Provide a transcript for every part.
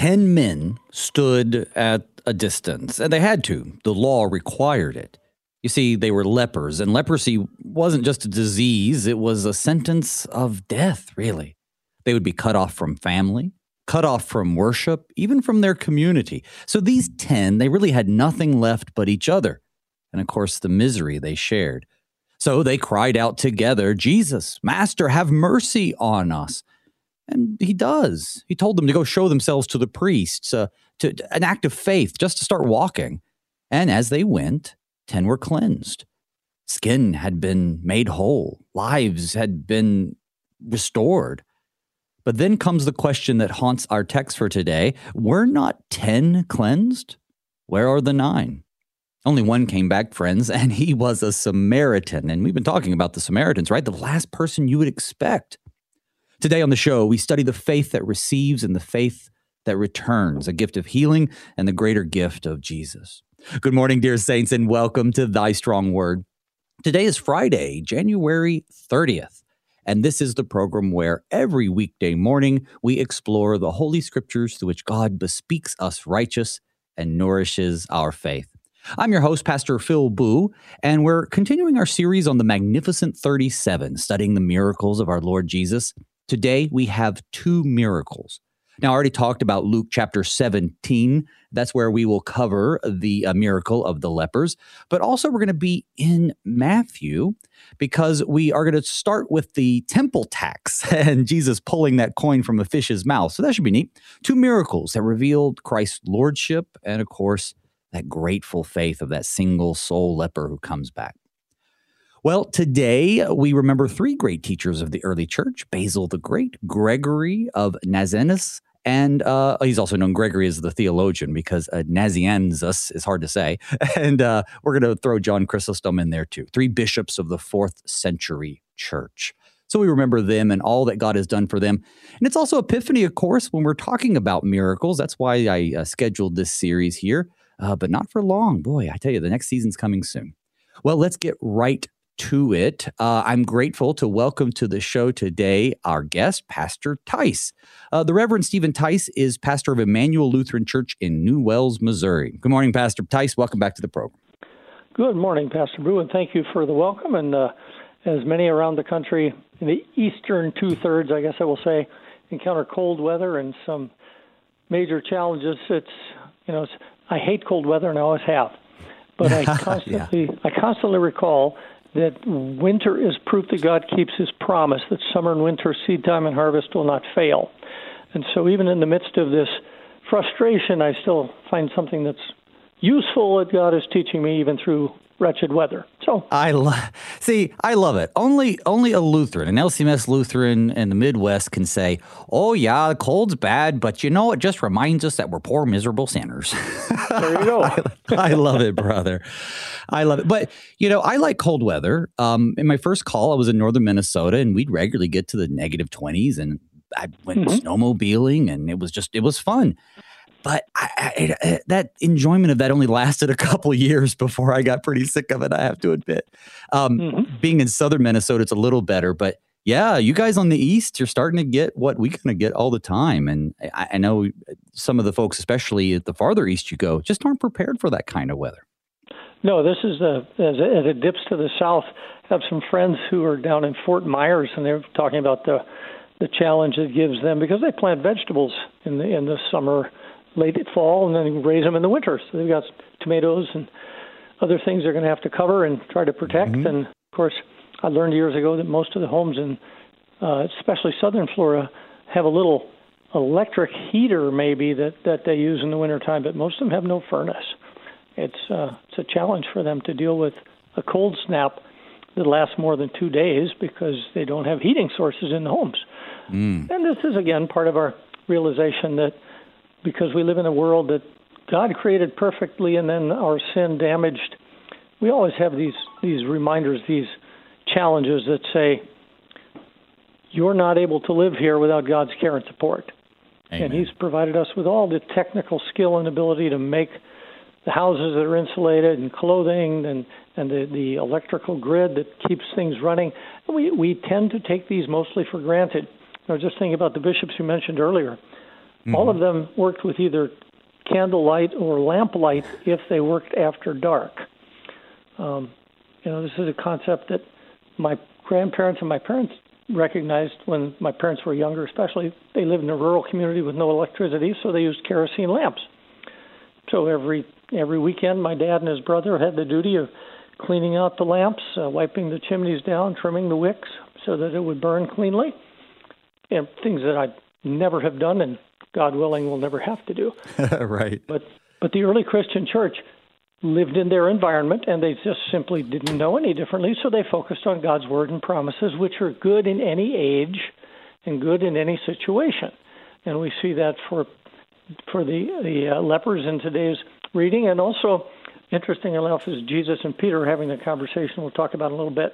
10 men stood at a distance, and they had to. The law required it. You see, they were lepers, and leprosy wasn't just a disease, it was a sentence of death, really. They would be cut off from family, cut off from worship, even from their community. So these 10, they really had nothing left but each other, and of course, the misery they shared. So they cried out together, "Jesus, Master, have mercy on us." And he does. He told them to go show themselves to the priests, to an act of faith, just to start walking. And as they went, 10 were cleansed. Skin had been made whole. Lives had been restored. But then comes the question that haunts our text for today. Were not 10 cleansed? Where are the 9? Only one came back, friends, and he was a Samaritan. And we've been talking about the Samaritans, right? The last person you would expect. Today on the show, we study the faith that receives and the faith that returns, a gift of healing and the greater gift of Jesus. Good morning, dear saints, and welcome to Thy Strong Word. Today is Friday, January 30th, and this is the program where every weekday morning we explore the Holy Scriptures through which God bespeaks us righteous and nourishes our faith. I'm your host, Pastor Phil Boo, and we're continuing our series on the Magnificent 37, studying the miracles of our Lord Jesus. Today, we have 2 miracles. Now, I already talked about Luke chapter 17. That's where we will cover the miracle of the lepers. But also, we're going to be in Matthew because we are going to start with the temple tax and Jesus pulling that coin from a fish's mouth. So that should be neat. 2 miracles that revealed Christ's lordship and, of course, that grateful faith of that single soul leper who comes back. Well, today we remember 3 great teachers of the early church, Basil the Great, Gregory of Nazianzus, and he's also known Gregory as the theologian because Nazianzus is hard to say. And we're going to throw John Chrysostom in there too. 3 bishops of the 4th century church. So we remember them and all that God has done for them. And it's also Epiphany, of course, when we're talking about miracles. That's why I scheduled this series here, but not for long. Boy, I tell you, the next season's coming soon. Well, let's get right to it. I'm grateful to welcome to the show today our guest, Pastor Tice. The Reverend Stephen Tice is pastor of Emmanuel Lutheran Church in New Wells, Missouri. Good morning, Pastor Tice. Welcome back to the program. Good morning, Pastor Brew, and thank you for the welcome. And as many around the country, in the eastern 2/3, I guess I will say, encounter cold weather and some major challenges. I hate cold weather, and I always have. But I constantly recall that winter is proof that God keeps his promise, that summer and winter, seed time and harvest will not fail. And so even in the midst of this frustration, I still find something that's useful that God is teaching me even through wretched weather. So I love it. Only a Lutheran, an LCMS Lutheran in the Midwest can say, "Oh yeah, the cold's bad, but it just reminds us that we're poor, miserable sinners." There you go. I love it, brother. I love it. But I like cold weather. In my first call, I was in northern Minnesota, and we'd regularly get to the negative 20s, and I went snowmobiling, and it was fun. But that enjoyment of that only lasted a couple years before I got pretty sick of it, I have to admit. Being in southern Minnesota, it's a little better. But yeah, you guys on the east, you're starting to get what we kind of get all the time. And I know some of the folks, especially at the farther east you go, just aren't prepared for that kind of weather. No, this is as it dips to the south. I have some friends who are down in Fort Myers, and they're talking about the challenge it gives them because they plant vegetables in the summer, late fall, and then raise them in the winter. So they've got tomatoes and other things they're going to have to cover and try to protect. And, of course, I learned years ago that most of the homes in especially southern Florida have a little electric heater maybe that they use in the wintertime, but most of them have no furnace. It's a challenge for them to deal with a cold snap that lasts more than 2 days because they don't have heating sources in the homes. And this is, again, part of our realization that because we live in a world that God created perfectly and then our sin damaged, we always have these reminders, these challenges that say, you're not able to live here without God's care and support. Amen. And he's provided us with all the technical skill and ability to make the houses that are insulated and clothing and the electrical grid that keeps things running. And we tend to take these mostly for granted. I was just thinking about the bishops you mentioned earlier. All of them worked with either candlelight or lamplight if they worked after dark. This is a concept that my grandparents and my parents recognized when my parents were younger, especially. They lived in a rural community with no electricity, so they used kerosene lamps. So every weekend, my dad and his brother had the duty of cleaning out the lamps, wiping the chimneys down, trimming the wicks so that it would burn cleanly, and things that I'd never have done and, God willing, will never have to do. Right. But the early Christian church lived in their environment, and they just simply didn't know any differently, so they focused on God's word and promises, which are good in any age and good in any situation. And we see that for the lepers in today's reading, and also, interesting enough, is Jesus and Peter having the conversation we'll talk about in a little bit.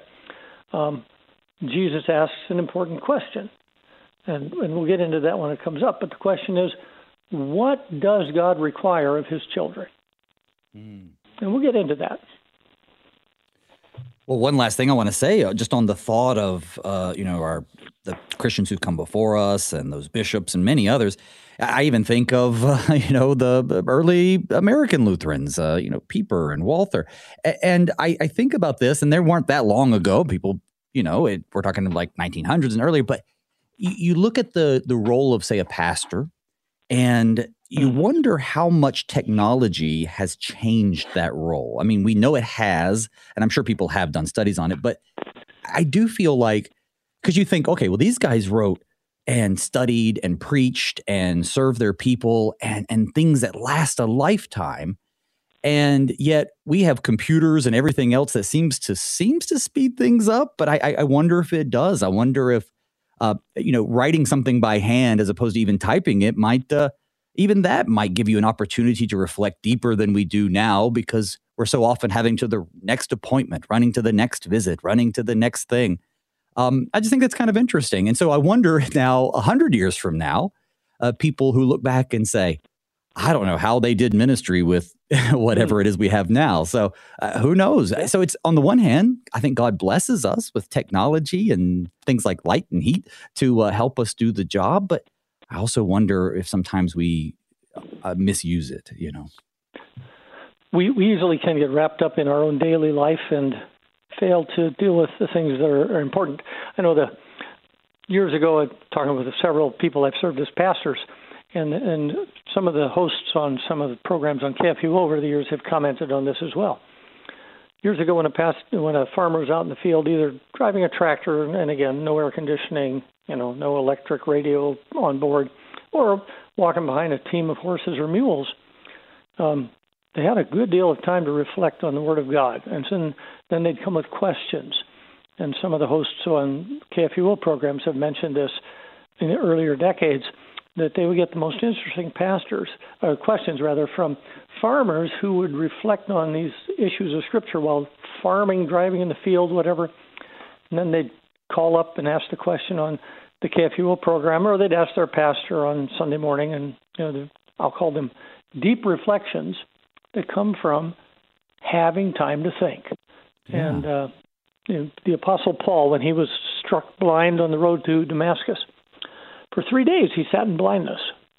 Jesus asks an important question, and we'll get into that when it comes up. But the question is, what does God require of his children? And we'll get into that. Well, one last thing I want to say, just on the thought of the Christians who come before us and those bishops and many others. I even think of the early American Lutherans, Pieper and Walther, and I think about this, and they weren't that long ago. People, we're talking like 1900s and earlier, but you look at the role of, say, a pastor, and you wonder how much technology has changed that role. I mean, we know it has, and I'm sure people have done studies on it, but I do feel like, because you think, okay, well, these guys wrote and studied and preached and served their people and things that last a lifetime. And yet we have computers and everything else that seems to speed things up. But I wonder if it does. I wonder if, writing something by hand as opposed to even typing it might give you an opportunity to reflect deeper than we do now, because we're so often having to the next appointment, running to the next visit, running to the next thing. I just think that's kind of interesting. And so I wonder now, 100 years from now, people who look back and say, I don't know how they did ministry with whatever it is we have now. So who knows? So it's, on the one hand, I think God blesses us with technology and things like light and heat to help us do the job. But I also wonder if sometimes we misuse it, We easily can get wrapped up in our own daily life and fail to deal with the things that are important. I know years ago, talking with several people I've served as pastors, and some of the hosts on some of the programs on KFUO over the years have commented on this as well. Years ago, when a farmer was out in the field, either driving a tractor, and again, no air conditioning, no electric radio on board, or walking behind a team of horses or mules, they had a good deal of time to reflect on the Word of God. And then they'd come with questions. And some of the hosts on KFUO programs have mentioned this in the earlier decades, that they would get the most interesting questions from farmers who would reflect on these issues of Scripture while farming, driving in the field, whatever. And then they'd call up and ask the question on the KFUO program, or they'd ask their pastor on Sunday morning, and I'll call them deep reflections that come from having time to think. Yeah. And the Apostle Paul, when he was struck blind on the road to Damascus, for 3 days he sat in blindness.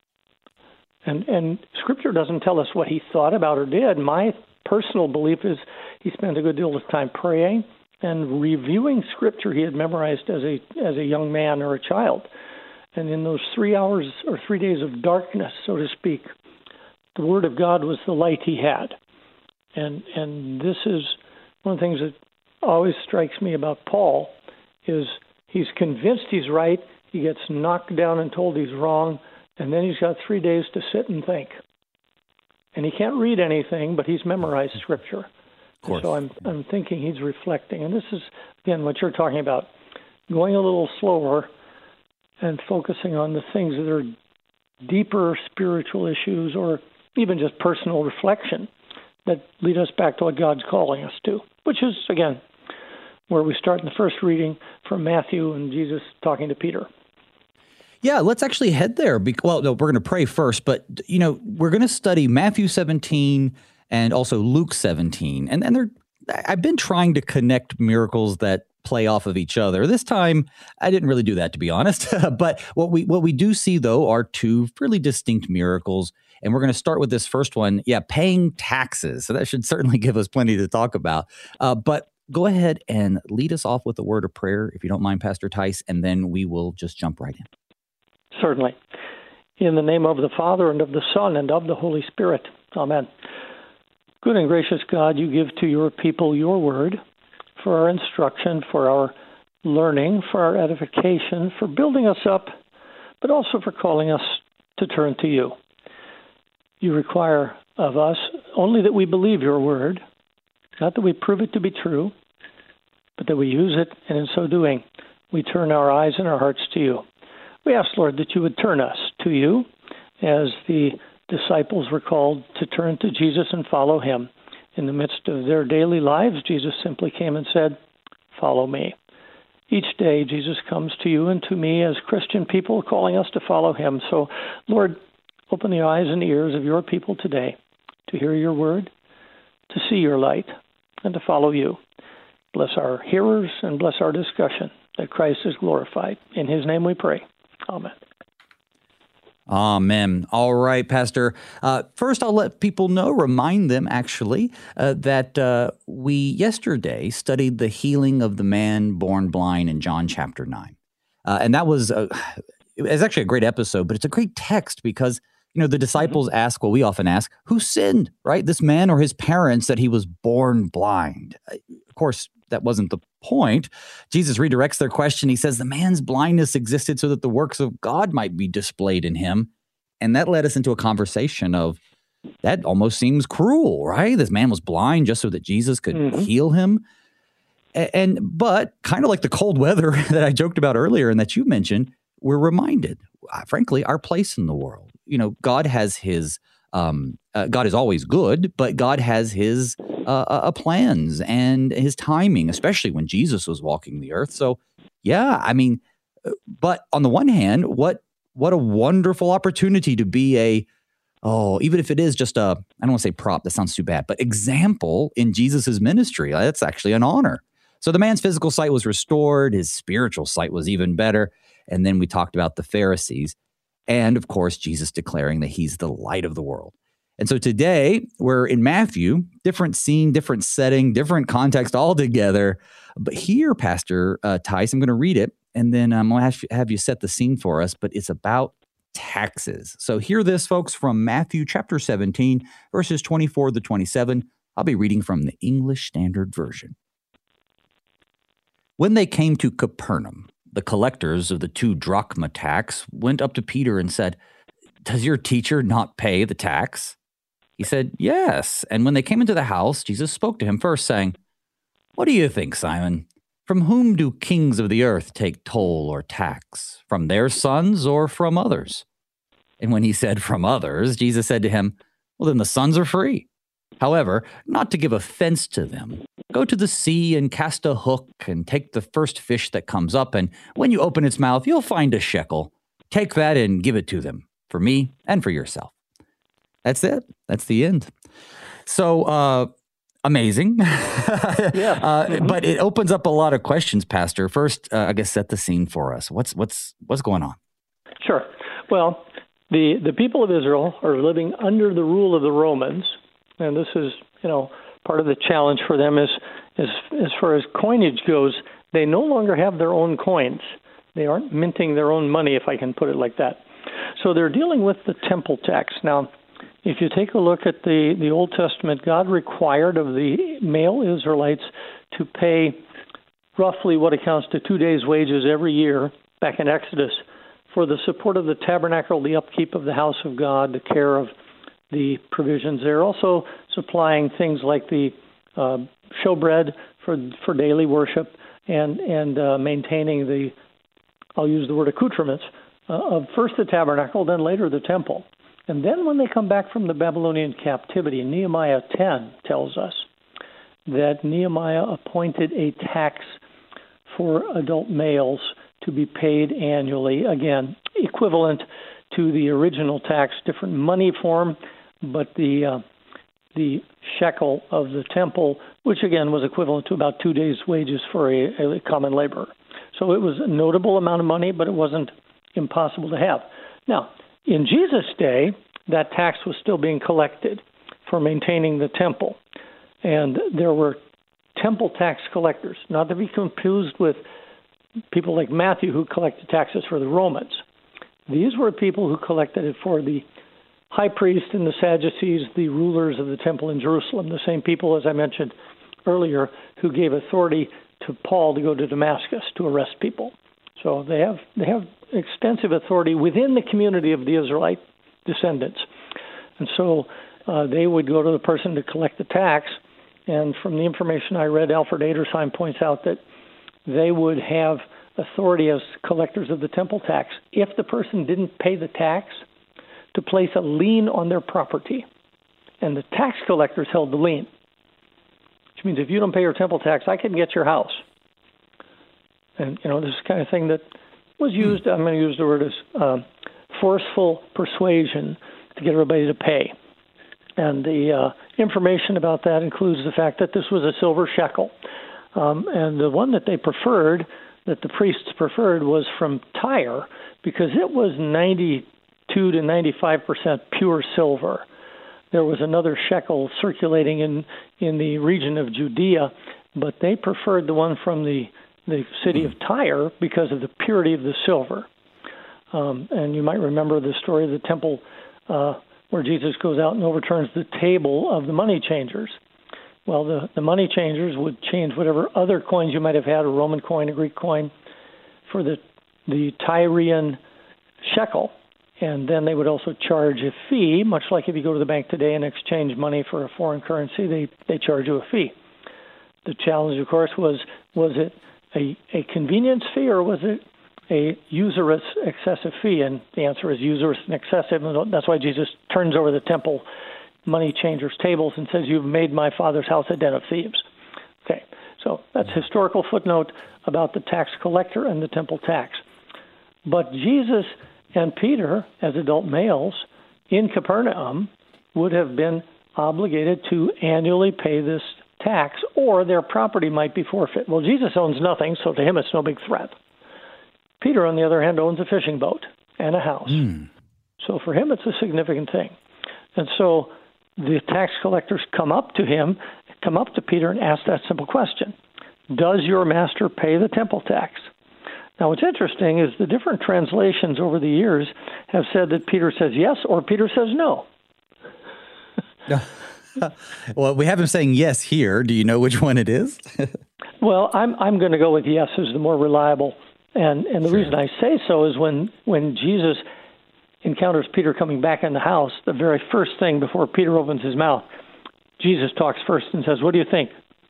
And Scripture doesn't tell us what he thought about or did. My personal belief is he spent a good deal of time praying and reviewing Scripture he had memorized as a young man or a child. And in those 3 hours or 3 days of darkness, so to speak, the Word of God was the light he had. And this is one of the things that always strikes me about Paul, is he's convinced he's right, he gets knocked down and told he's wrong, and then he's got 3 days to sit and think. And he can't read anything, but he's memorized Scripture. Of course. So I'm thinking he's reflecting. And this is, again, what you're talking about, going a little slower and focusing on the things that are deeper spiritual issues, or even just personal reflection that lead us back to what God's calling us to, which is, again, where we start in the first reading from Matthew and Jesus talking to Peter. Yeah, let's actually head there. Well, no, we're going to pray first, but, we're going to study Matthew 17 and also Luke 17. And I've been trying to connect miracles that play off of each other. This time, I didn't really do that, to be honest. But what we do see, though, are two really distinct miracles. And we're going to start with this first one. Yeah, paying taxes. So that should certainly give us plenty to talk about. But go ahead and lead us off with a word of prayer, if you don't mind, Pastor Tice, and then we will just jump right in. Certainly. In the name of the Father, and of the Son, and of the Holy Spirit. Amen. Good and gracious God, you give to your people your word for our instruction, for our learning, for our edification, for building us up, but also for calling us to turn to you. You require of us only that we believe your word, not that we prove it to be true, but that we use it, and in so doing, we turn our eyes and our hearts to you. We ask, Lord, that you would turn us to you as the disciples were called to turn to Jesus and follow him. In the midst of their daily lives, Jesus simply came and said, follow me. Each day, Jesus comes to you and to me as Christian people, calling us to follow him. So, Lord, open the eyes and ears of your people today to hear your word, to see your light, and to follow you. Bless our hearers and bless our discussion, that Christ is glorified. In his name we pray. Amen. Amen. All right, Pastor. First, I'll let people know, remind them actually, that we yesterday studied the healing of the man born blind in John chapter 9. And that was, it was actually a great episode, but it's a great text because, the disciples ask, well, we often ask, who sinned, right? This man or his parents that he was born blind? Of course, that wasn't the point. Jesus redirects their question. He says the man's blindness existed so that the works of God might be displayed in him. And that led us into a conversation of, that almost seems cruel, right? This man was blind just so that Jesus could heal him. But kind of like the cold weather that I joked about earlier and that you mentioned, we're reminded, frankly, our place in the world. God has his, God is always good, but God has his plans and his timing, especially when Jesus was walking the earth. So, yeah, but on the one hand, what a wonderful opportunity to be even if it is just I don't want to say prop, that sounds too bad, but example in Jesus's ministry. That's actually an honor. So the man's physical sight was restored. His spiritual sight was even better. And then we talked about the Pharisees. And of course, Jesus declaring that he's the light of the world. And so today we're in Matthew, different scene, different setting, different context altogether. But here, Pastor Tice, I'm going to read it, and then I'm going to have you set the scene for us. But it's about taxes. So hear this, folks, from Matthew chapter 17, verses 24 to 27. I'll be reading from the English Standard Version. When they came to Capernaum, the collectors of the 2 drachma tax went up to Peter and said, "Does your teacher not pay the tax?" He said, "Yes." And when they came into the house, Jesus spoke to him first, saying, "What do you think, Simon? From whom do kings of the earth take toll or tax? From their sons or from others?" And when he said, "From others," Jesus said to him, "Well, then the sons are free. However, not to give offense to them, go to the sea and cast a hook and take the first fish that comes up, and when you open its mouth, you'll find a shekel. Take that and give it to them, for me and for yourself." That's it. That's the end. So, amazing. Yeah. But it opens up a lot of questions, Pastor. First, I guess set the scene for us. What's going on? Sure. Well, the people of Israel are living under the rule of the Romans, and this is, part of the challenge for them is as far as coinage goes, they no longer have their own coins. They aren't minting their own money, if I can put it like that. So they're dealing with the temple tax. Now, if you take a look at the Old Testament, God required of the male Israelites to pay roughly what accounts to 2 days' wages every year back in Exodus for the support of the tabernacle, the upkeep of the house of God, the care of the provisions there. Also supplying things like the showbread for daily worship and maintaining the, I'll use the word accoutrements, of first the tabernacle, then later the temple. And then when they come back from the Babylonian captivity, Nehemiah 10 tells us that Nehemiah appointed a tax for adult males to be paid annually, again, equivalent to the original tax, different money form, but the the shekel of the temple, which again was equivalent to about 2 days' wages for a common laborer. So it was a notable amount of money, but it wasn't impossible to have. Now, in Jesus' day, that tax was still being collected for maintaining the temple. And there were temple tax collectors, not to be confused with people like Matthew who collected taxes for the Romans. These were people who collected it for the high priest and the Sadducees, the rulers of the temple in Jerusalem, the same people, as I mentioned earlier, who gave authority to Paul to go to Damascus to arrest people. So they have extensive authority within the community of the Israelite descendants. And so they would go to the person to collect the tax. And from the information I read, Alfred Adersheim points out that they would have authority as collectors of the temple tax if the person didn't pay the tax to place a lien on their property. And the tax collectors held the lien, which means if you don't pay your temple tax, I can get your house. And, this is the kind of thing that was used, I'm going to use the word as forceful persuasion to get everybody to pay. And the information about that includes the fact that this was a silver shekel. And the one that they preferred, that the priests preferred, was from Tyre because it was 92 to 95% pure silver. There was another shekel circulating in the region of Judea, but they preferred the one from the city of Tyre because of the purity of the silver. And you might remember the story of the temple where Jesus goes out and overturns the table of the money changers. Well, the money changers would change whatever other coins you might have had, a Roman coin, a Greek coin, for the Tyrian shekel. And then they would also charge a fee, much like if you go to the bank today and exchange money for a foreign currency, they charge you a fee. The challenge, of course, was it a convenience fee or was it a usurious excessive fee? And the answer is usurious and excessive. And that's why Jesus turns over the temple money changers' tables and says, "You've made my Father's house a den of thieves." Okay, so that's a historical footnote about the tax collector and the temple tax. But Jesus and Peter, as adult males in Capernaum, would have been obligated to annually pay this tax, or their property might be forfeit. Well, Jesus owns nothing, so to him it's no big threat. Peter, on the other hand, owns a fishing boat and a house. So for him, it's a significant thing. And so the tax collectors come up to Peter and ask that simple question: does your master pay the temple tax? Now, what's interesting is the different translations over the years have said that Peter says yes or Peter says no. Well, we have him saying yes here. Do you know which one it is? Well, I'm going to go with yes as the more reliable. And the reason I say so is when Jesus encounters Peter coming back in the house, the very first thing before Peter opens his mouth, Jesus talks first and says, "What do you think,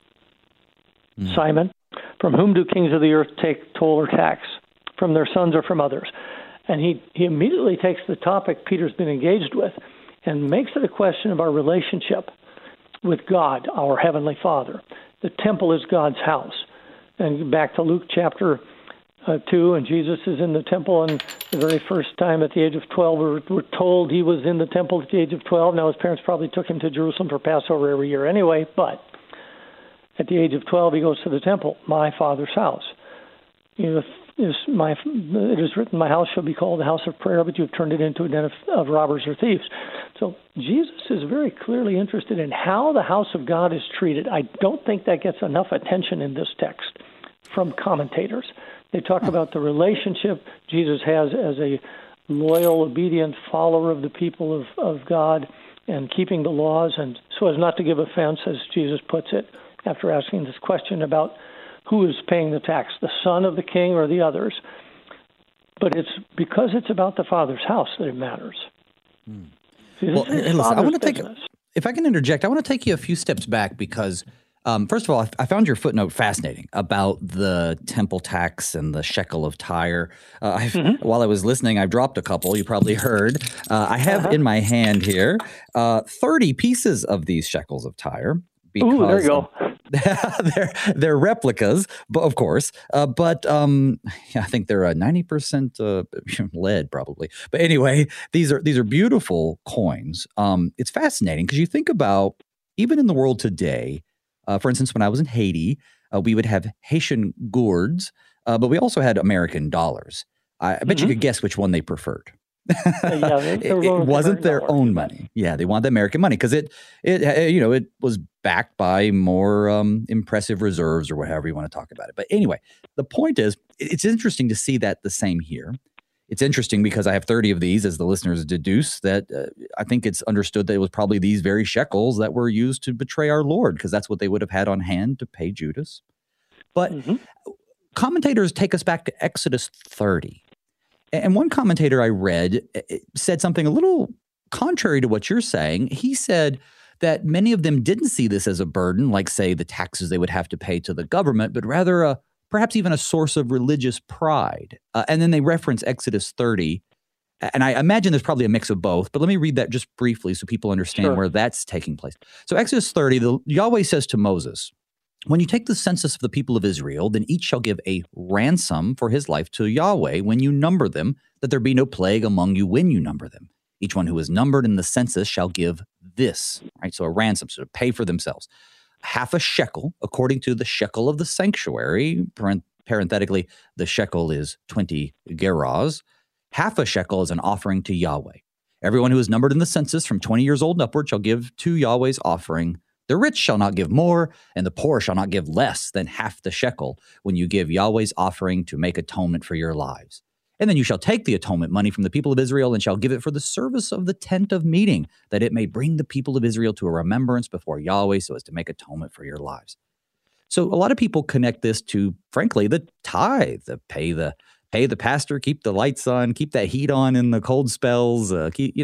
Simon? From whom do kings of the earth take toll or tax? From their sons or from others?" And he immediately takes the topic Peter's been engaged with and makes it a question of our relationship with God, our Heavenly Father. The temple is God's house. And back to Luke chapter 2, and Jesus is in the temple, and the very first time at the age of 12, we're told he was in the temple at the age of 12. Now, his parents probably took him to Jerusalem for Passover every year anyway, but at the age of 12, he goes to the temple, my Father's house. It is written, my house shall be called a house of prayer, but you've turned it into a den of robbers or thieves. So Jesus is very clearly interested in how the house of God is treated. I don't think that gets enough attention in this text from commentators. They talk about the relationship Jesus has as a loyal, obedient follower of the people of God and keeping the laws, and so as not to give offense, as Jesus puts it, after asking this question about who is paying the tax, the son of the king or the others. But it's because it's about the Father's house that it matters. Well, listen, I want to if I can interject, I want to take you a few steps back because, first of all, I found your footnote fascinating about the temple tax and the shekel of Tyre. While I was listening, I dropped a couple. You probably heard. I have in my hand here 30 pieces of these shekels of Tyre. Ooh, there you go. They're replicas, but of course. But I think they're 90% lead, probably. But anyway, these are beautiful coins. It's fascinating because you think about even in the world today, for instance, when I was in Haiti, we would have Haitian gourds, but we also had American dollars. I bet you could guess which one they preferred. It wasn't their own money. Yeah, they wanted the American money because it was backed by more impressive reserves or whatever you want to talk about it. But anyway, the point is, it's interesting to see that the same here. It's interesting because I have 30 of these, as the listeners deduce, that I think it's understood that it was probably these very shekels that were used to betray our Lord, because that's what they would have had on hand to pay Judas. But commentators take us back to Exodus 30. And one commentator I read said something a little contrary to what you're saying. He said that many of them didn't see this as a burden, like, say, the taxes they would have to pay to the government, but rather perhaps even a source of religious pride. And then they reference Exodus 30. And I imagine there's probably a mix of both, but let me read that just briefly so people understand where that's taking place. So Exodus 30, Yahweh says to Moses, "When you take the census of the people of Israel, then each shall give a ransom for his life to Yahweh when you number them, that there be no plague among you when you number them. Each one who is numbered in the census shall give this," right? So a ransom, so to pay for themselves. Half a shekel, according to the shekel of the sanctuary, parenthetically, the shekel is 20 gerahs. Half a shekel is an offering to Yahweh. Everyone who is numbered in the census from 20 years old and upward shall give to Yahweh's offering. The rich shall not give more, and the poor shall not give less than half the shekel when you give Yahweh's offering to make atonement for your lives. And then you shall take the atonement money from the people of Israel and shall give it for the service of the tent of meeting, that it may bring the people of Israel to a remembrance before Yahweh so as to make atonement for your lives. So a lot of people connect this to, frankly, the tithe, pay the pastor, keep the lights on, keep that heat on in the cold spells, keep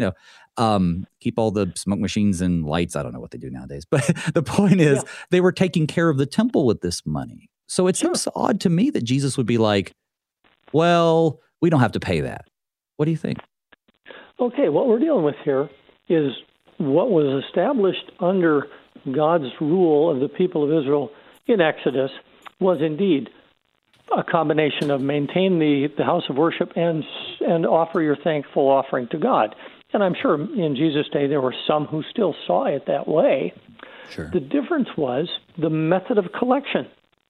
all the smoke machines and lights. I don't know what they do nowadays, but the point is they were taking care of the temple with this money. So it seems odd to me that Jesus would be like, well, we don't have to pay that. What do you think? Okay, what we're dealing with here is what was established under God's rule of the people of Israel in Exodus was indeed a combination of maintain the house of worship and offer your thankful offering to God. And I'm sure in Jesus' day there were some who still saw it that way. Sure. The difference was the method of collection.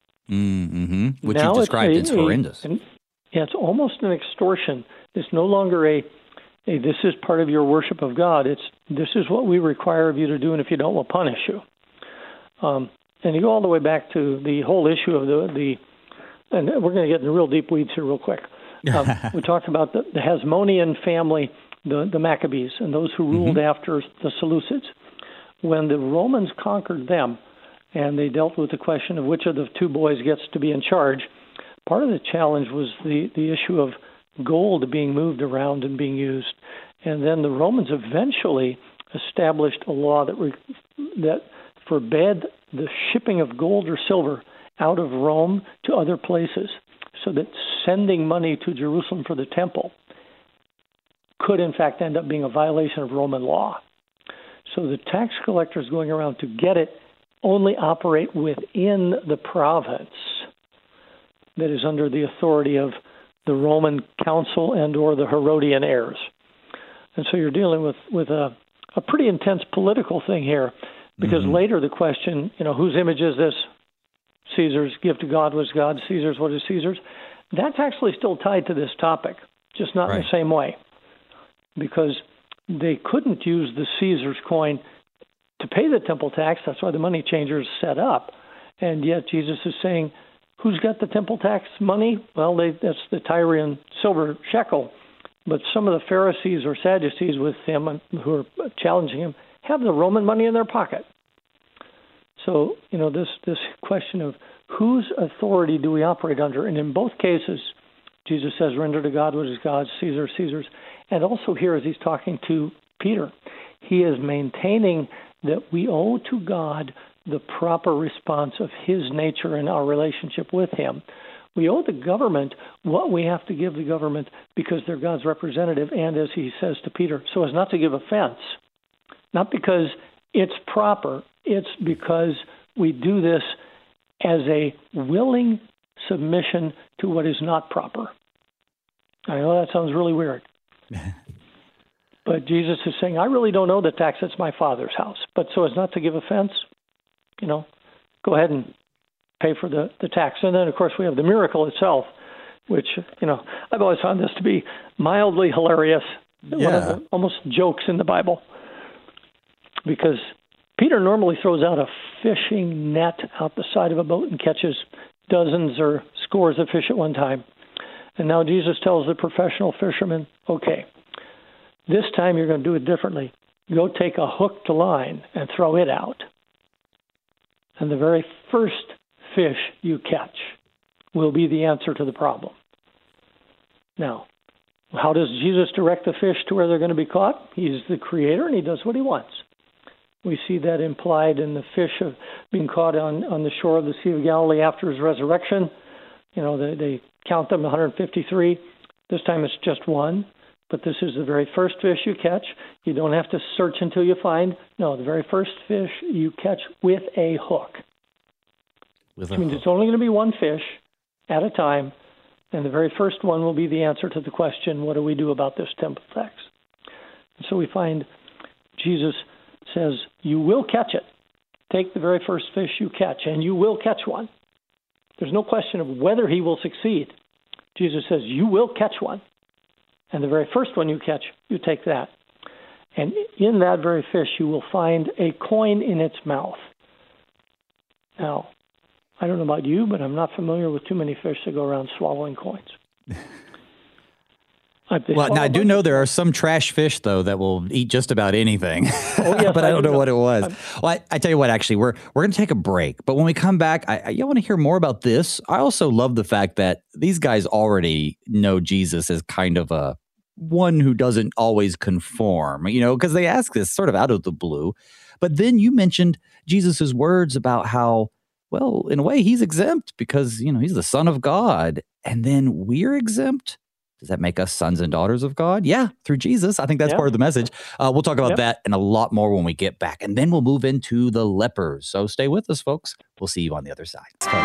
Which you've described is horrendous. It's almost an extortion. It's no longer a this is part of your worship of God. It's this is what we require of you to do, and if you don't, we'll punish you. And you go all the way back to the whole issue of the and we're going to get in the real deep weeds here real quick. We talked about the Hasmonean family, the Maccabees, and those who ruled after the Seleucids. When the Romans conquered them, and they dealt with the question of which of the two boys gets to be in charge, part of the challenge was the issue of gold being moved around and being used. And then the Romans eventually established a law that forbade the shipping of gold or silver out of Rome to other places, so that sending money to Jerusalem for the temple could in fact end up being a violation of Roman law. So the tax collectors going around to get it only operate within the province that is under the authority of the Roman council and or the Herodian heirs. And so you're dealing with a pretty intense political thing here, because later the question, whose image is this? Caesar's, give to God what is God's, Caesar's what is Caesar's. That's actually still tied to this topic, just not in the same way, because they couldn't use the Caesar's coin to pay the temple tax. That's why the money changer is set up. And yet Jesus is saying, who's got the temple tax money? Well, that's the Tyrian silver shekel. But some of the Pharisees or Sadducees with him who are challenging him have the Roman money in their pocket. So, this question of whose authority do we operate under? And in both cases, Jesus says, render to God what is God's, Caesar, Caesar's. And also here, as he's talking to Peter, he is maintaining that we owe to God the proper response of his nature and our relationship with him. We owe the government what we have to give the government because they're God's representative, and as he says to Peter, so as not to give offense. Not because it's proper, it's because we do this as a willing submission to what is not proper. I know that sounds really weird. But Jesus is saying, I really don't know the tax. It's my Father's house. But so as not to give offense, go ahead and pay for the tax. And then, of course, we have the miracle itself, which, I've always found this to be mildly hilarious. Yeah. One of the almost jokes in the Bible. Because Peter normally throws out a fishing net out the side of a boat and catches dozens or scores of fish at one time. And now Jesus tells the professional fisherman, okay, this time you're going to do it differently. Go take a hooked line and throw it out. And the very first fish you catch will be the answer to the problem. Now, how does Jesus direct the fish to where they're going to be caught? He's the creator and he does what he wants. We see that implied in the fish of being caught on the shore of the Sea of Galilee after his resurrection. They count them 153. This time it's just one. But this is the very first fish you catch. You don't have to search until you find. No, the very first fish you catch with a hook. Which means it's only going to be one fish at a time, and the very first one will be the answer to the question, what do we do about this temple tax? And so we find Jesus says, you will catch it. Take the very first fish you catch, and you will catch one. There's no question of whether he will succeed. Jesus says, you will catch one. And the very first one you catch, you take that. And in that very fish, you will find a coin in its mouth. Now, I don't know about you, but I'm not familiar with too many fish that go around swallowing coins. Well, now I do know there are some trash fish, though, that will eat just about anything. Oh, yes, but I don't know what it was. Well, I tell you what, actually, we're going to take a break. But when we come back, you want to hear more about this? I also love the fact that these guys already know Jesus as kind of a one who doesn't always conform, because they ask this sort of out of the blue. But then you mentioned Jesus's words about how, well, in a way, he's exempt because, he's the Son of God. And then we're exempt. Does that make us sons and daughters of God? Yeah, through Jesus. I think that's part of the message. We'll talk about that and a lot more when we get back. And then we'll move into the lepers. So stay with us, folks. We'll see you on the other side.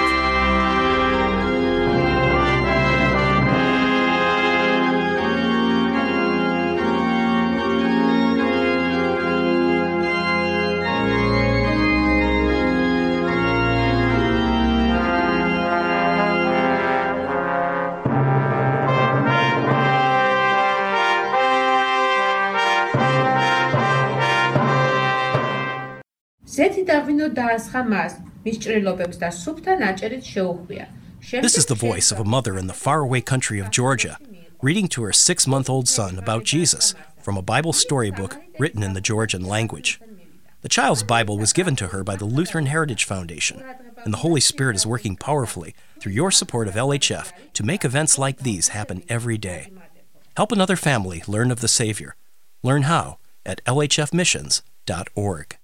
ზეთი და ღვინო დაასხა მას, მის ჭრილობებს და სუფთა ნაჭერით შეუხვია. This is the voice of a mother in the faraway country of Georgia, reading to her 6-month-old son about Jesus from a Bible storybook written in the Georgian language. The child's Bible was given to her by the Lutheran Heritage Foundation, and the Holy Spirit is working powerfully through your support of LHF to make events like these happen every day. Help another family learn of the Savior. Learn how at lhfmissions.org.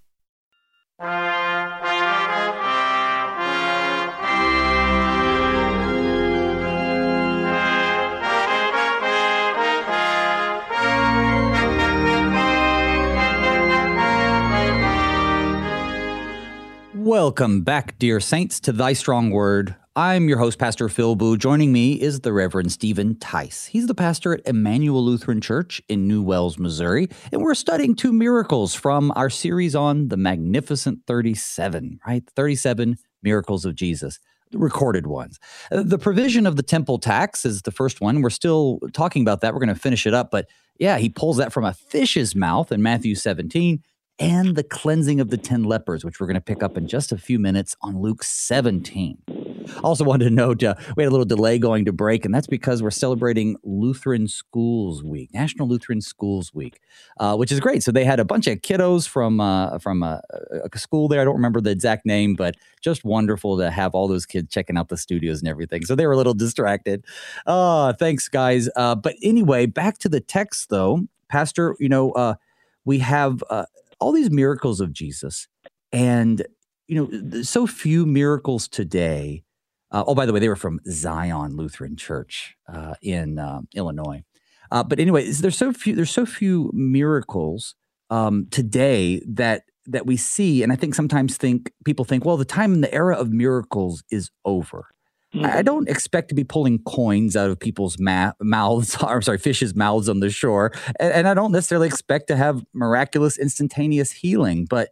Welcome back, dear saints, to Thy Strong Word. I'm your host, Pastor Phil Boo. Joining me is the Reverend Stephen Tice. He's the pastor at Emmanuel Lutheran Church in New Wells, Missouri, and we're studying 2 miracles from our series on the Magnificent 37, right? 37 miracles of Jesus, the recorded ones. The provision of the temple tax is the first one. We're still talking about that. We're going to finish it up, but yeah, he pulls that from a fish's mouth in Matthew 17, and the cleansing of the 10 lepers, which we're going to pick up in just a few minutes on Luke 17. I also wanted to note we had a little delay going to break, and that's because we're celebrating Lutheran Schools Week, National Lutheran Schools Week, which is great. So they had a bunch of kiddos from a school there. I don't remember the exact name, but just wonderful to have all those kids checking out the studios and everything. So they were a little distracted. Thanks, guys. But anyway, back to the text, though. Pastor, we have all these miracles of Jesus, and so few miracles today. By the way, they were from Zion Lutheran Church in Illinois. But anyway, there's so few miracles today that we see, and I think sometimes people think, well, the time and the era of miracles is over. I don't expect to be pulling coins out of people's mouths, or sorry, fish's mouths on the shore. And I don't necessarily expect to have miraculous, instantaneous healing. But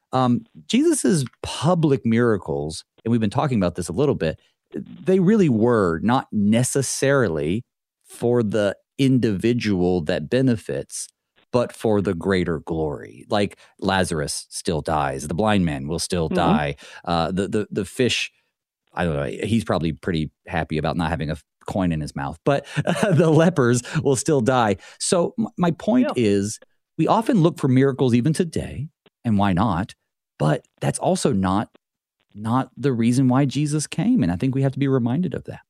Jesus's public miracles, and we've been talking about this a little bit, they really were not necessarily for the individual that benefits, but for the greater glory. Like Lazarus still dies. The blind man will still die. The fish, I don't know, he's probably pretty happy about not having a coin in his mouth, but the lepers will still die. So my point is, we often look for miracles even today, and why not? But that's also not the reason why Jesus came. And I think we have to be reminded of that.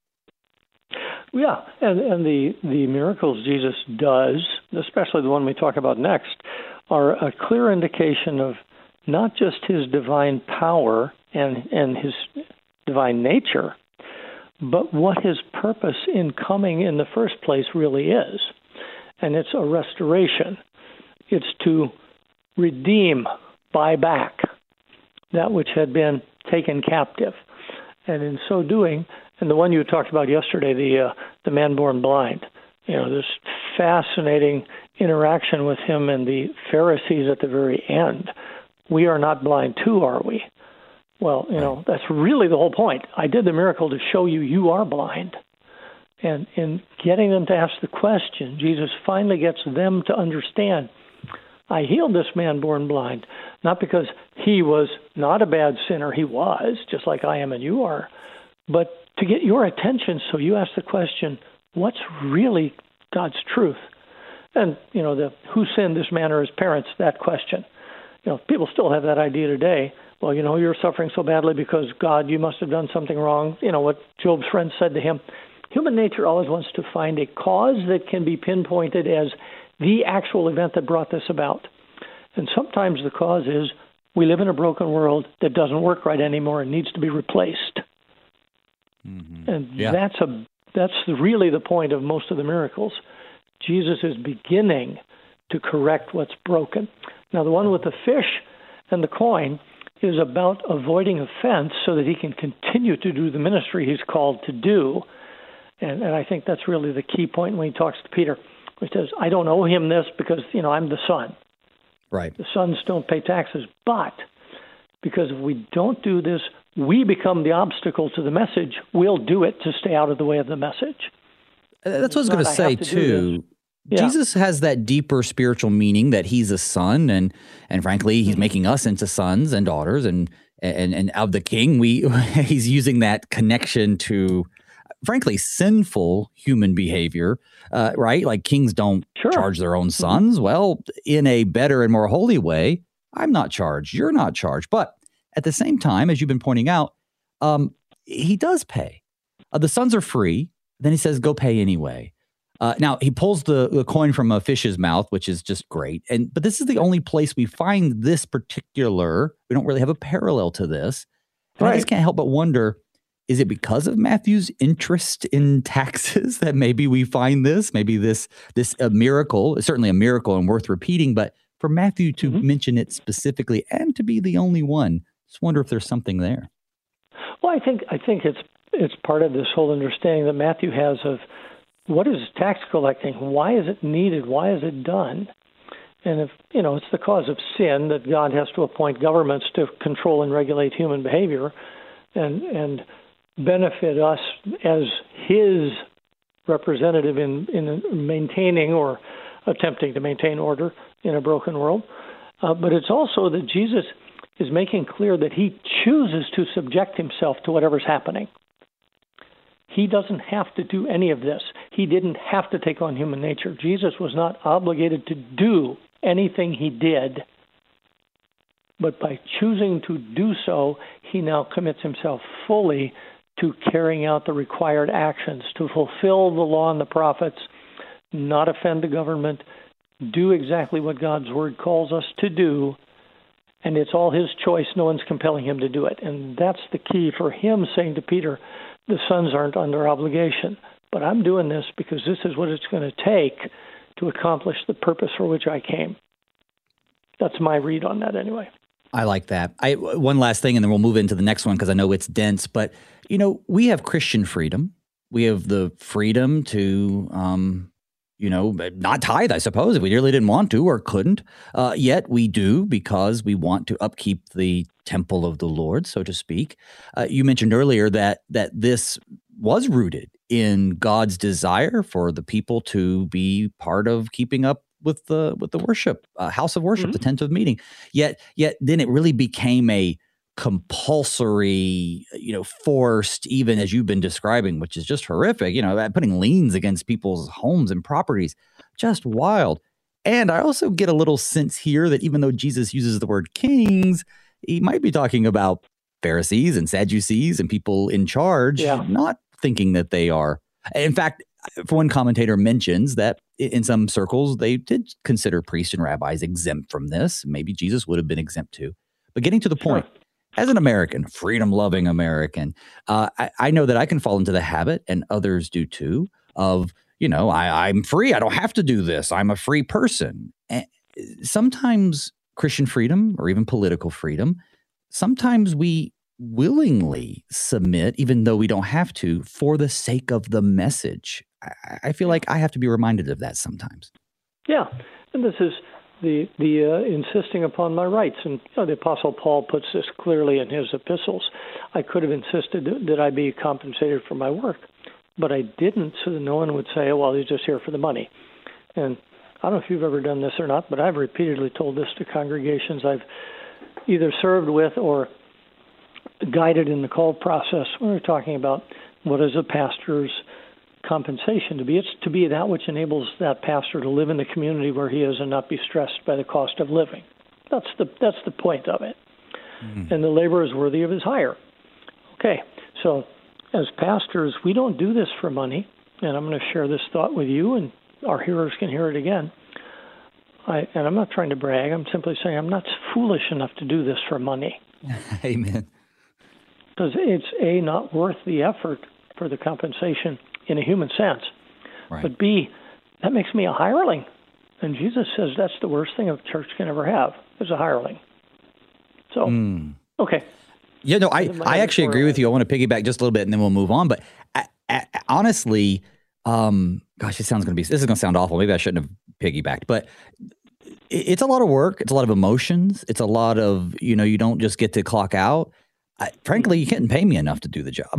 Yeah, and the miracles Jesus does, especially the one we talk about next, are a clear indication of not just his divine power and his divine nature, but what his purpose in coming in the first place really is. And it's a restoration. It's to redeem, buy back that which had been taken captive. And in so doing, and the one you talked about yesterday, the man born blind, this fascinating interaction with him and the Pharisees at the very end. We are not blind too, are we? Well, that's really the whole point. I did the miracle to show you are blind. And in getting them to ask the question, Jesus finally gets them to understand, I healed this man born blind, not because he was not a bad sinner, he was, just like I am and you are, but to get your attention so you ask the question, what's really God's truth? And, who sinned, this man or his parents, that question. People still have that idea today. Well, you're suffering so badly because, God, you must have done something wrong. What Job's friend said to him. Human nature always wants to find a cause that can be pinpointed as the actual event that brought this about. And sometimes the cause is we live in a broken world that doesn't work right anymore and needs to be replaced. Mm-hmm. And that's really the point of most of the miracles. Jesus is beginning to correct what's broken. Now, the one with the fish and the coin is about avoiding offense so that he can continue to do the ministry he's called to do. And I think that's really the key point when he talks to Peter. He says, I don't owe him this because, I'm the son. Right. The sons don't pay taxes. But because if we don't do this, we become the obstacle to the message. We'll do it to stay out of the way of the message. That's what I was going to say, too. Yeah. Jesus has that deeper spiritual meaning that he's a son, and frankly, he's making us into sons and daughters, and of the King. He's using that connection to, frankly, sinful human behavior, right? Like kings don't charge their own sons. Well, in a better and more holy way, I'm not charged. You're not charged. But at the same time, as you've been pointing out, he does pay. The sons are free. Then he says, go pay anyway. Now, he pulls the coin from a fish's mouth, which is just great. But this is the only place we find this particular, we don't really have a parallel to this. And I just can't help but wonder, is it because of Matthew's interest in taxes that maybe we find this? Maybe this a miracle, certainly a miracle and worth repeating, but for Matthew to mention it specifically and to be the only one, just wonder if there's something there. Well, I think it's part of this whole understanding that Matthew has of what is tax collecting? Why is it needed? Why is it done? And if, it's the cause of sin that God has to appoint governments to control and regulate human behavior and benefit us as his representative in maintaining or attempting to maintain order in a broken world. But it's also that Jesus is making clear that he chooses to subject himself to whatever's happening. He doesn't have to do any of this. He didn't have to take on human nature. Jesus was not obligated to do anything he did. But by choosing to do so, he now commits himself fully to carrying out the required actions, to fulfill the law and the prophets, not offend the government, do exactly what God's word calls us to do, and it's all his choice. No one's compelling him to do it. And that's the key for him saying to Peter, the sons aren't under obligation, but I'm doing this because this is what it's going to take to accomplish the purpose for which I came. That's my read on that anyway. I like that. One last thing, and then we'll move into the next one because I know it's dense. But, we have Christian freedom. We have the freedom to, not tithe, I suppose, if we really didn't want to or couldn't. Yet we do because we want to upkeep the temple of the Lord, so to speak. You mentioned earlier that this was rooted in God's desire for the people to be part of keeping up with the worship, house of worship, the tent of meeting. Yet then it really became a compulsory, forced, even as you've been describing, which is just horrific, putting liens against people's homes and properties, just wild. And I also get a little sense here that even though Jesus uses the word kings, he might be talking about Pharisees and Sadducees and people in charge, not thinking that they are. In fact, one commentator mentions that in some circles, they did consider priests and rabbis exempt from this. Maybe Jesus would have been exempt too. But getting to the point, as an American, freedom-loving American, I know that I can fall into the habit, and others do too, of, I'm free. I don't have to do this. I'm a free person. And sometimes Christian freedom or even political freedom, sometimes we willingly submit, even though we don't have to, for the sake of the message. I feel like I have to be reminded of that sometimes. Yeah, and this is the insisting upon my rights. And the Apostle Paul puts this clearly in his epistles. I could have insisted that I be compensated for my work, but I didn't, so that no one would say, well, he's just here for the money. And I don't know if you've ever done this or not, but I've repeatedly told this to congregations I've either served with or guided in the call process when we're talking about what is a pastor's compensation to be. It's to be that which enables that pastor to live in the community where he is and not be stressed by the cost of living. That's the point of it. And the laborer is worthy of his hire. Okay, so as pastors, we don't do this for money, and I'm going to share this thought with you, and our hearers can hear it again. And I'm not trying to brag. I'm simply saying I'm not foolish enough to do this for money. Amen. Because it's, not worth the effort for the compensation in a human sense. Right. But B, that makes me a hireling. And Jesus says that's the worst thing a church can ever have, is a hireling. So, okay. Yeah, no, I actually agree with you. I want to piggyback just a little bit and then we'll move on. But honestly, gosh, this is going to sound awful. Maybe I shouldn't have piggybacked. But it's a lot of work. It's a lot of emotions. It's a lot of, you don't just get to clock out. Frankly, you couldn't pay me enough to do the job.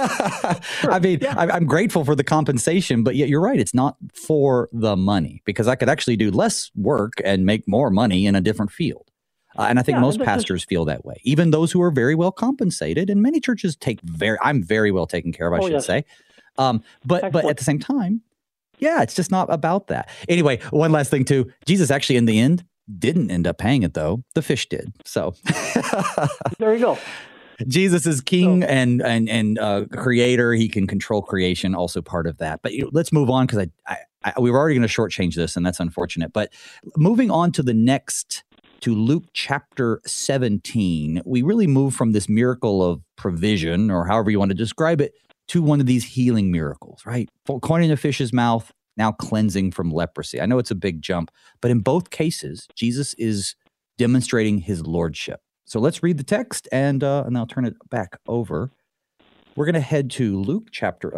I mean, I'm grateful for the compensation, but yet you're right. It's not for the money, because I could actually do less work and make more money in a different field. And I think most pastors feel that way, even those who are very well compensated. And many churches I'm very well taken care of, I should say. But at the same time, it's just not about that. Anyway, one last thing too. Jesus actually, in the end, didn't end up paying it, though. The fish did. So there you go. Jesus is king and creator. He can control creation, also part of that. But let's move on, because we were already going to shortchange this, and that's unfortunate. But moving on to to Luke chapter 17, we really move from this miracle of provision, or however you want to describe it, to one of these healing miracles, right? Coin in a fish's mouth, now cleansing from leprosy. I know it's a big jump, but in both cases, Jesus is demonstrating his lordship. So let's read the text, and I'll turn it back over. We're going to head to Luke chapter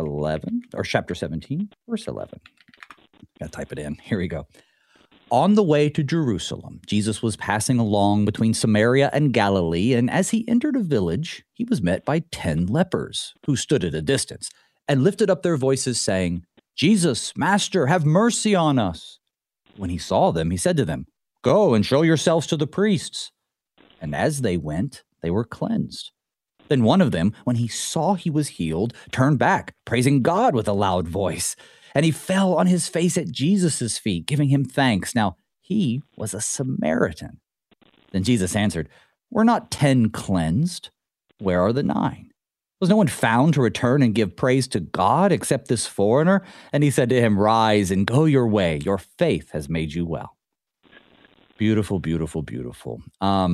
17, verse 11. Got to type it in. Here we go. On the way to Jerusalem, Jesus was passing along between Samaria and Galilee, and as he entered a village, he was met by 10 lepers, who stood at a distance and lifted up their voices, saying, "Jesus, Master, have mercy on us." When he saw them, he said to them, "Go and show yourselves to the priests." And as they went, they were cleansed. Then one of them, when he saw he was healed, turned back, praising God with a loud voice. And he fell on his face at Jesus' feet, giving him thanks. Now, he was a Samaritan. Then Jesus answered, "Were not 10 cleansed? Where are the 9? Was no one found to return and give praise to God except this foreigner?" And he said to him, "Rise and go your way. Your faith has made you well." Beautiful, beautiful, beautiful.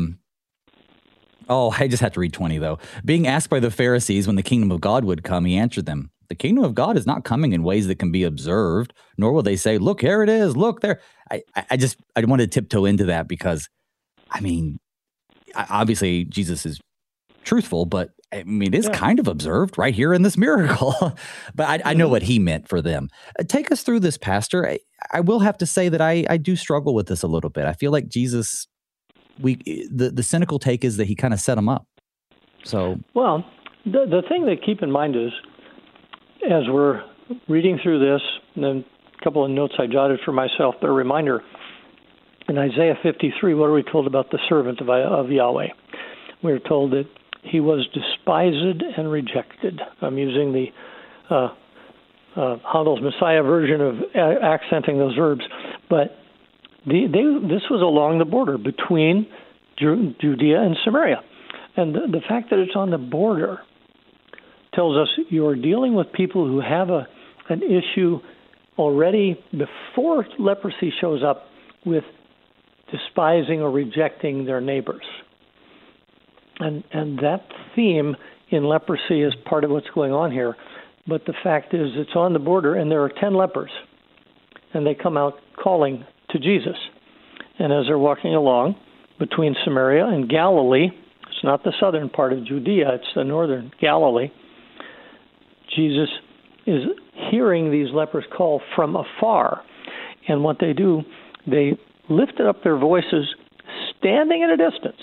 I just have to read 20, though. Being asked by the Pharisees when the kingdom of God would come, he answered them, "The kingdom of God is not coming in ways that can be observed, nor will they say, 'Look, here it is, look there.'" I want to tiptoe into that because, I obviously Jesus is truthful, but I mean, it's kind of observed right here in this miracle. But I know what he meant for them. Take us through this, Pastor. I will have to say that I do struggle with this a little bit. I feel like Jesus, the cynical take is that he kind of set them up. So, well, the thing to keep in mind is, as we're reading through this, and then a couple of notes I jotted for myself, but a reminder, in Isaiah 53, what are we told about the servant of Yahweh? We're told that he was despised and rejected. I'm using the Handel's Messiah version of accenting those verbs. But this was along the border between Judea and Samaria. And the fact that it's on the border tells us you are dealing with people who have an issue already before leprosy shows up with despising or rejecting their neighbors. And that theme in leprosy is part of what's going on here. But the fact is it's on the border, and there are 10 lepers, and they come out calling to Jesus. And as they're walking along between Samaria and Galilee, it's not the southern part of Judea, it's the northern Galilee, Jesus is hearing these lepers call from afar. And what they do, they lifted up their voices standing at a distance.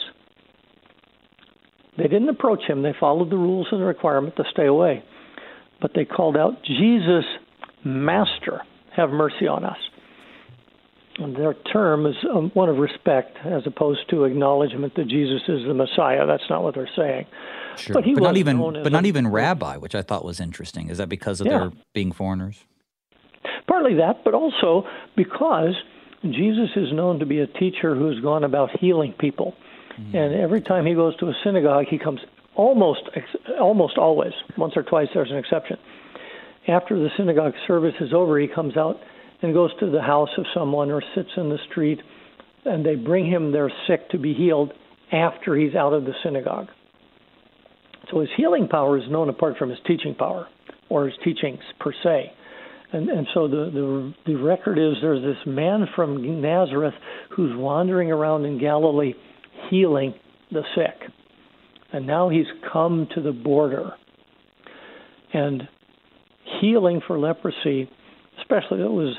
They didn't approach him. They followed the rules and the requirement to stay away. But they called out, Jesus, Master, have mercy on us. And their term is one of respect as opposed to acknowledgement that Jesus is the Messiah. That's not what they're saying. Sure. But not even rabbi, which I thought was interesting. Is that because of their being foreigners? Partly that, but also because Jesus is known to be a teacher who's gone about healing people. And every time he goes to a synagogue, he comes almost always, once or twice there's an exception. After the synagogue service is over, he comes out and goes to the house of someone or sits in the street, and they bring him their sick to be healed after he's out of the synagogue. So his healing power is known apart from his teaching power or his teachings per se. And so the record is there's this man from Nazareth who's wandering around in Galilee healing the sick. And now he's come to the border. And healing for leprosy, especially it was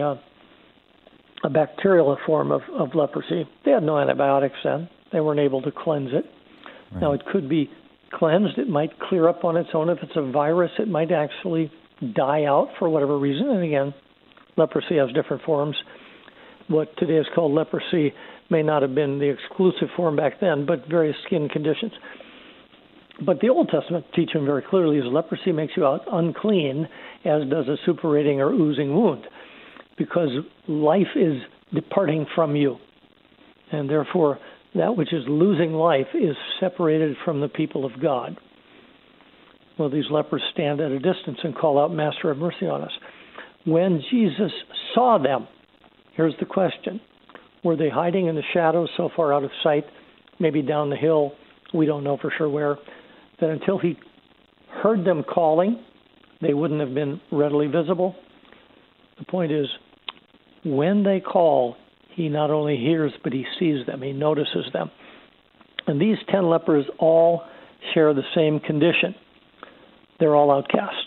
a bacterial form of leprosy. They had no antibiotics then. They weren't able to cleanse it. Right. Now, it could be cleansed. It might clear up on its own. If it's a virus, it might actually die out for whatever reason. And again, leprosy has different forms. What today is called leprosy may not have been the exclusive form back then, but various skin conditions. But the Old Testament teaching very clearly is leprosy makes you out unclean, as does a suppurating or oozing wound, because life is departing from you. And therefore, that which is losing life is separated from the people of God. Well, these lepers stand at a distance and call out, Master, have mercy on us. When Jesus saw them, here's the question. Were they hiding in the shadows so far out of sight, maybe down the hill, we don't know for sure where, that until he heard them calling, they wouldn't have been readily visible? The point is, when they call, he not only hears, but he sees them, he notices them. And these 10 lepers all share the same condition. They're all outcasts.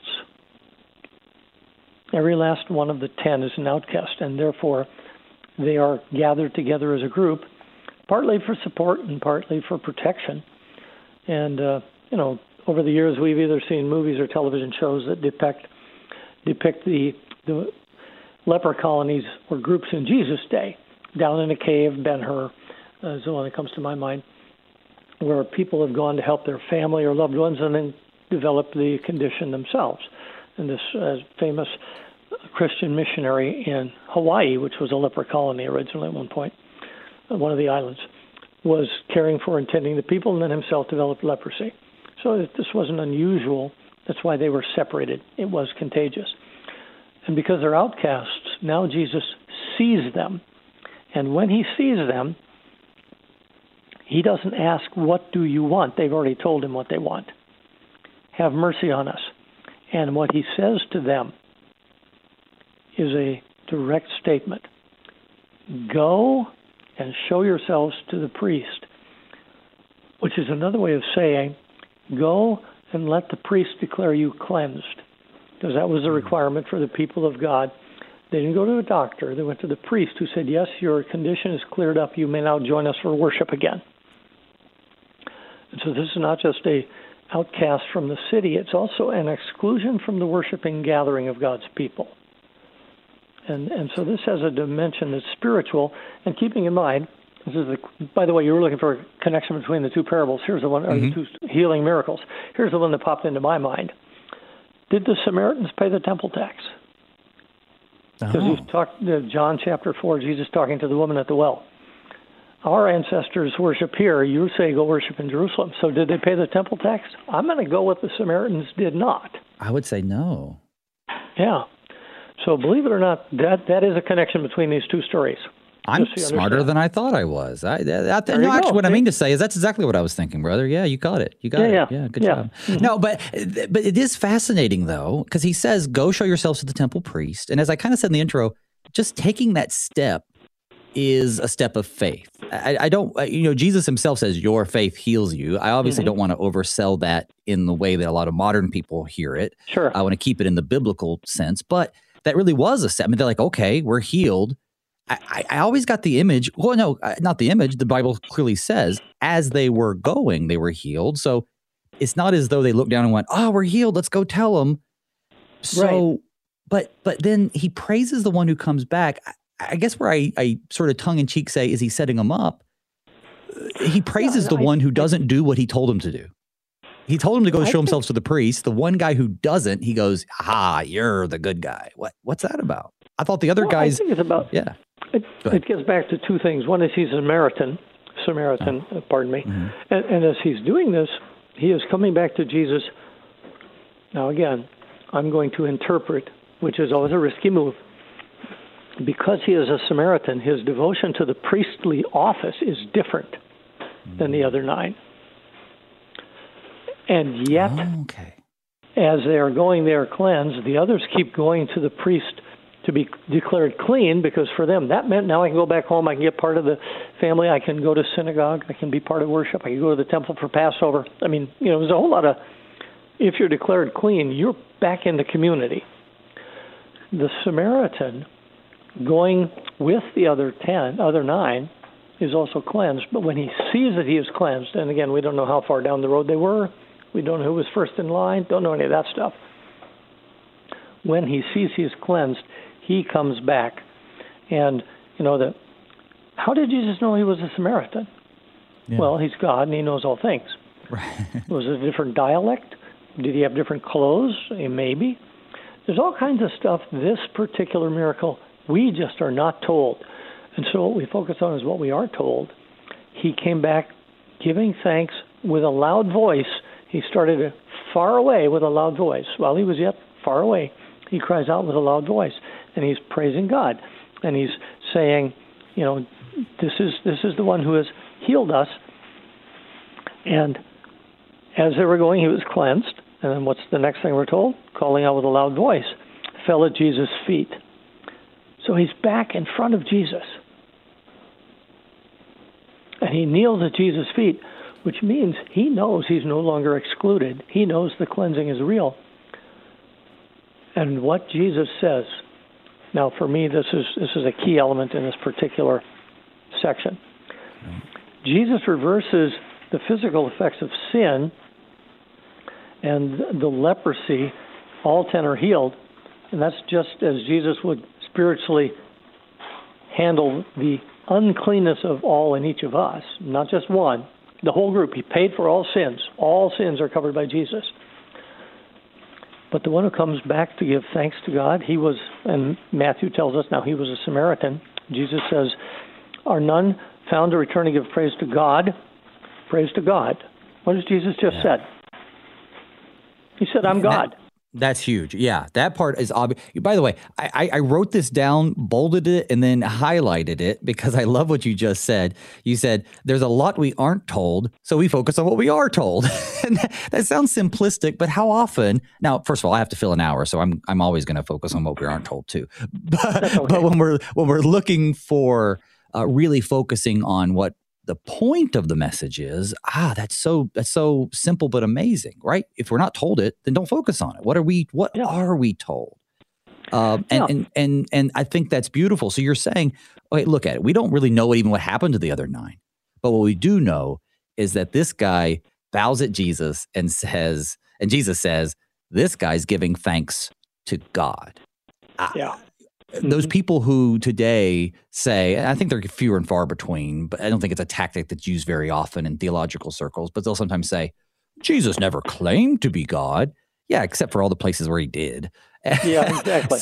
Every last one of the 10 is an outcast, and therefore they are gathered together as a group, partly for support and partly for protection. And, over the years we've either seen movies or television shows that depict the leper colonies or groups in Jesus' day. Down in a cave, Ben-Hur is the one that comes to my mind, where people have gone to help their family or loved ones and then develop the condition themselves. And this famous Christian missionary in Hawaii, which was a leper colony originally at one point, one of the islands, was caring for and tending the people, and then himself developed leprosy. So this wasn't unusual. That's why they were separated. It was contagious. And because they're outcasts, now Jesus sees them. And when he sees them, he doesn't ask, what do you want? They've already told him what they want. Have mercy on us. And what he says to them is a direct statement. Go and show yourselves to the priest. which is another way of saying, go and let the priest declare you cleansed, because that was the requirement for the people of God. They didn't go to a doctor. They went to the priest, who said, yes, your condition is cleared up. You may now join us for worship again. And so this is not just a outcast from the city. It's also an exclusion from the worshiping gathering of God's people. And so this has a dimension that's spiritual. And keeping in mind, this is by the way, you were looking for a connection between the two parables. Here's the one, or the two healing miracles. Here's the one that popped into my mind. Did the Samaritans pay the temple tax? Because he's talked, John chapter 4, Jesus talking to the woman at the well. Our ancestors worship here. You say go worship in Jerusalem. So did they pay the temple tax? I'm going to go with the Samaritans did not. I would say no. Yeah. So believe it or not, that is a connection between these two stories. I'm smarter than I thought I was. Actually, what I mean to say is that's exactly what I was thinking, brother. Yeah, you got it. You got it. Yeah, good job. Mm-hmm. No, but it is fascinating, though, because he says, go show yourselves to the temple priest. And as I kind of said in the intro, just taking that step is a step of faith. I don't, Jesus himself says, your faith heals you. I obviously don't want to oversell that in the way that a lot of modern people hear it. Sure. I want to keep it in the biblical sense, but that really was a step. I mean, they're like, okay, we're healed. I always got the image. Well, no, not the image. The Bible clearly says as they were going, they were healed. So it's not as though they looked down and went, oh, we're healed. Let's go tell them. So, right. But then he praises the one who comes back. I guess where I sort of tongue in cheek say, is he setting them up? He praises the one who doesn't do what he told him to do. He told him to go show himself to the priest. The one guy who doesn't, he goes, you're the good guy. What's that about? I thought the other guys. I think it's about, it gets back to two things. One is he's a Samaritan, pardon me. Mm-hmm. And as he's doing this, he is coming back to Jesus. Now, again, I'm going to interpret, which is always a risky move. Because he is a Samaritan, his devotion to the priestly office is different than the other 9. And yet, as they are going there cleansed, the others keep going to the priest to be declared clean, because for them that meant now I can go back home, I can get part of the family, I can go to synagogue, I can be part of worship, I can go to the temple for Passover. I mean, there's a whole lot of, if you're declared clean, you're back in the community. The Samaritan going with the other 9 is also cleansed, but when he sees that he is cleansed, and again, we don't know how far down the road they were, we don't know who was first in line, don't know any of that stuff. When he sees he is cleansed, he comes back. And, how did Jesus know he was a Samaritan? Yeah. Well, he's God and he knows all things. Right. Was it a different dialect? Did he have different clothes? Maybe. There's all kinds of stuff. This particular miracle, we just are not told. And so what we focus on is what we are told. He came back giving thanks with a loud voice. He started far away with a loud voice. While he was yet far away, he cries out with a loud voice, and he's praising God. And he's saying, this is the one who has healed us. And as they were going, he was cleansed. And then what's the next thing we're told? Calling out with a loud voice, fell at Jesus' feet. So he's back in front of Jesus. And he kneels at Jesus' feet, which means he knows he's no longer excluded. He knows the cleansing is real. And what Jesus says, now for me this is a key element in this particular section. Jesus reverses the physical effects of sin and the leprosy. All 10 are healed, and that's just as Jesus would spiritually handle the uncleanness of all in each of us, not just one, the whole group. He paid for all sins. All sins are covered by Jesus. But the one who comes back to give thanks to God, he was, and Matthew tells us now he was a Samaritan. Jesus says, are none found to return to give praise to God? Praise to God. What has Jesus just said? He said, I'm God. That's huge. Yeah, that part is obvious. By the way, I wrote this down, bolded it, and then highlighted it because I love what you just said. You said, there's a lot we aren't told, so we focus on what we are told. And that sounds simplistic, but how often? Now, first of all, I have to fill an hour, so I'm always going to focus on what we aren't told too. But when we're looking for really focusing on what The point of the message is, that's so simple but amazing, right? If we're not told it, then don't focus on it. What are we told? And I think that's beautiful. So you're saying, okay, look at it. We don't really know what happened to the other 9. But what we do know is that this guy bows at Jesus and Jesus says, this guy's giving thanks to God. Those people who today say, and I think they're fewer and far between, but I don't think it's a tactic that's used very often in theological circles, but they'll sometimes say, Jesus never claimed to be God. Yeah, except for all the places where he did. Yeah, exactly.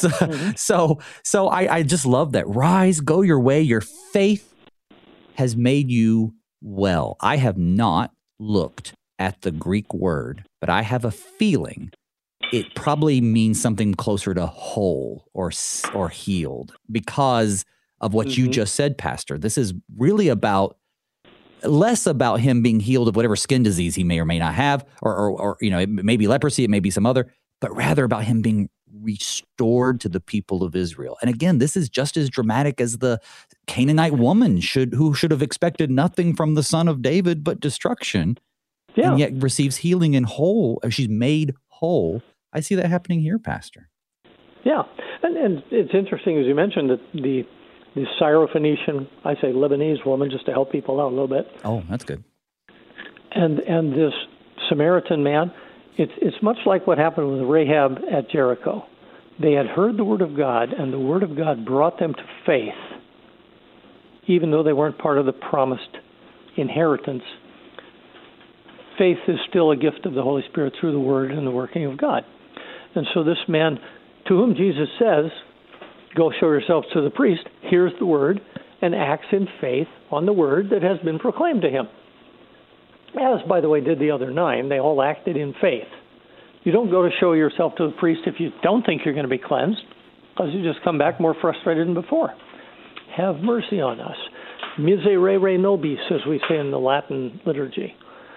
So I just love that. Rise, go your way. Your faith has made you well. I have not looked at the Greek word, but I have a feeling it probably means something closer to whole or healed because of what you just said, Pastor. This is really less about him being healed of whatever skin disease he may or may not have, or it may be leprosy, it may be some other, but rather about him being restored to the people of Israel. And again, this is just as dramatic as the Canaanite woman who should have expected nothing from the son of David but destruction, and yet receives healing and whole. She's made whole. I see that happening here, Pastor. Yeah, and it's interesting, as you mentioned, that the Syrophoenician, I say Lebanese woman, just to help people out a little bit. Oh, that's good. And this Samaritan man, it's much like what happened with Rahab at Jericho. They had heard the word of God, and the word of God brought them to faith, even though they weren't part of the promised inheritance. Faith is still a gift of the Holy Spirit through the word and the working of God. And so this man, to whom Jesus says, go show yourselves to the priest, hears the word, and acts in faith on the word that has been proclaimed to him. As, by the way, did the other 9. They all acted in faith. You don't go to show yourself to the priest if you don't think you're going to be cleansed, because you just come back more frustrated than before. Have mercy on us. Miserere nobis, as we say in the Latin liturgy.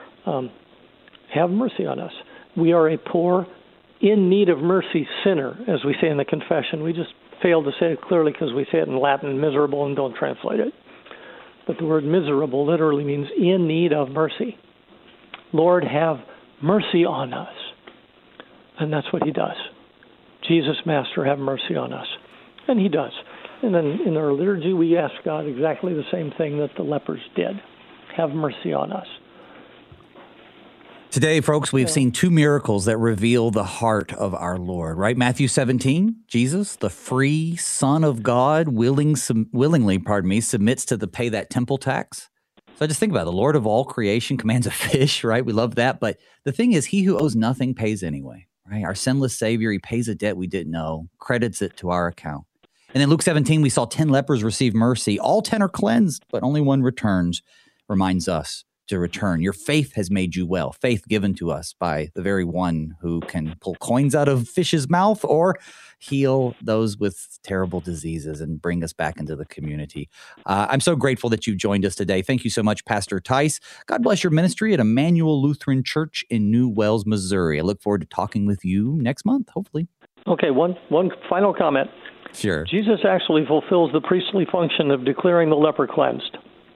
Have mercy on us. We are a poor, in need of mercy sinner, as we say in the confession. We just fail to say it clearly because we say it in Latin, miserable, and don't translate it. But the word miserable literally means in need of mercy. Lord, have mercy on us. And that's what he does. Jesus, Master, have mercy on us. And he does. And then in our liturgy, we ask God exactly the same thing that the lepers did. Have mercy on us. Today, folks, we've seen 2 miracles that reveal the heart of our Lord, right? Matthew 17, Jesus, the free Son of God, willingly, submits to pay that temple tax. So I just think about it. The Lord of all creation commands a fish, right? We love that. But the thing is, he who owes nothing pays anyway, right? Our sinless Savior, he pays a debt we didn't know, credits it to our account. And in Luke 17, we saw 10 lepers receive mercy. All 10 are cleansed, but only one returns, reminds us to return. Your faith has made you well. Faith given to us by the very one who can pull coins out of fish's mouth or heal those with terrible diseases and bring us back into the community. I'm so grateful that you joined us today. Thank you so much, Pastor Tice. God bless your ministry at Emmanuel Lutheran Church in New Wells, Missouri. I look forward to talking with you next month, hopefully. Okay, one final comment. Sure. Jesus actually fulfills the priestly function of declaring the leper cleansed.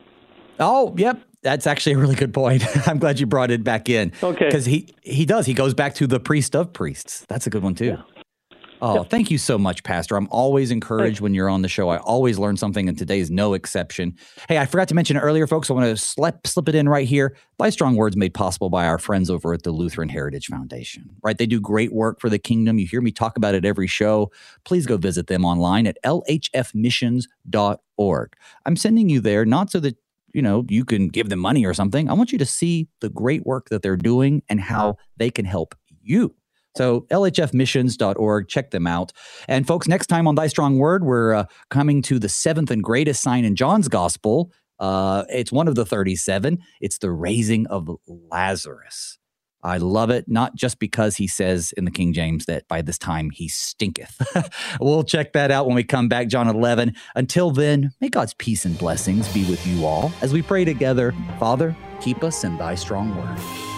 Oh, yep. That's actually a really good point. I'm glad you brought it back in. Okay. Because he does. He goes back to the priest of priests. That's a good one, too. Yeah. Oh, Thank you so much, Pastor. I'm always encouraged when you're on the show. I always learn something, and today is no exception. Hey, I forgot to mention it earlier, folks. I want to slip it in right here. By Strong Words made possible by our friends over at the Lutheran Heritage Foundation, right? They do great work for the kingdom. You hear me talk about it every show. Please go visit them online at lhfmissions.org. I'm sending you there not so that you can give them money or something. I want you to see the great work that they're doing and how they can help you. So lhfmissions.org, check them out. And folks, next time on Thy Strong Word, we're coming to the 7th and greatest sign in John's Gospel. It's one of the 37. It's the raising of Lazarus. I love it, not just because he says in the King James that by this time he stinketh. We'll check that out when we come back, John 11. Until then, may God's peace and blessings be with you all as we pray together. Father, keep us in Thy strong word.